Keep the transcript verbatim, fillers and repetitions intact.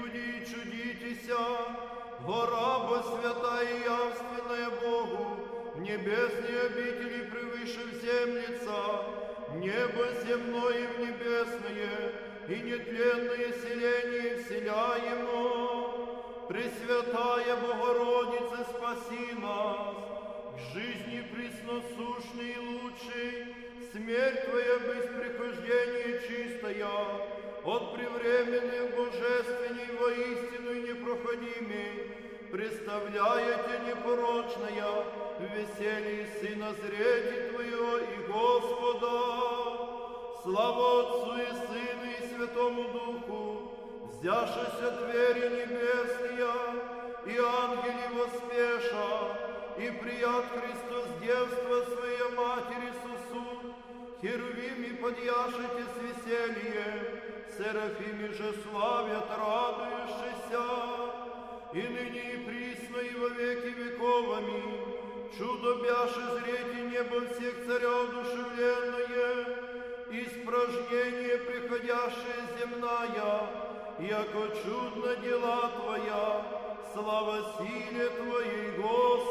люди, чудитеся, гора бо святая и явственная Богу, небесные обители превыше землица, небо земное и в небесное, и нетленное селение вселяемо. Пресвятая Богородица, спаси нас, к жизни пресносущной и лучшей, смерть Твоя без прихождения чистая, от превременных божественней воистину и непроходимей, представляете непорочная в веселье Сына зрети Твоего и Господа. Слава Отцу и Сыну и Святому Духу, взявшися двери небесные, и ангели воспеша, и прият Христос девства Своей Матери сосуд, херувими подъяшите с веселье, серафими же славят радующийся, и ныне и присно и во веки веков. Аминь. Чудо бяше зрети небо всех царя одушевленное, испражнение приходящее земная, яко чудно дела Твоя, слава силе Твоей, Господи.